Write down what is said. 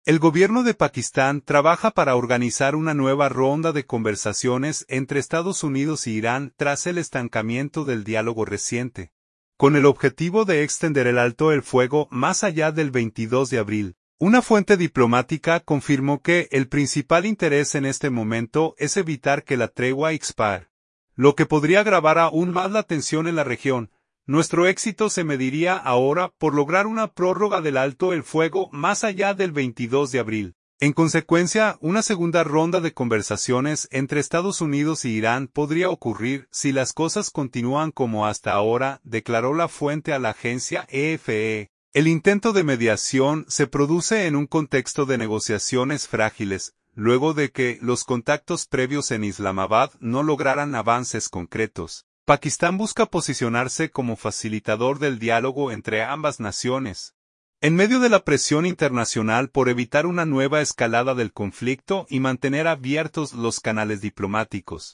El gobierno de Pakistán trabaja para organizar una nueva ronda de conversaciones entre Estados Unidos y Irán tras el estancamiento del diálogo reciente, con el objetivo de extender el alto el fuego más allá del 22 de abril. Una fuente diplomática confirmó que el principal interés en este momento es evitar que la tregua expire, lo que podría agravar aún más la tensión en la región. Nuestro éxito se mediría ahora por lograr una prórroga del alto el fuego más allá del 22 de abril. En consecuencia, una segunda ronda de conversaciones entre Estados Unidos y Irán podría ocurrir si las cosas continúan como hasta ahora, declaró la fuente a la agencia EFE. El intento de mediación se produce en un contexto de negociaciones frágiles, luego de que los contactos previos en Islamabad no lograran avances concretos. Pakistán busca posicionarse como facilitador del diálogo entre ambas naciones. En medio de la presión internacional por evitar una nueva escalada del conflicto y mantener abiertos los canales diplomáticos.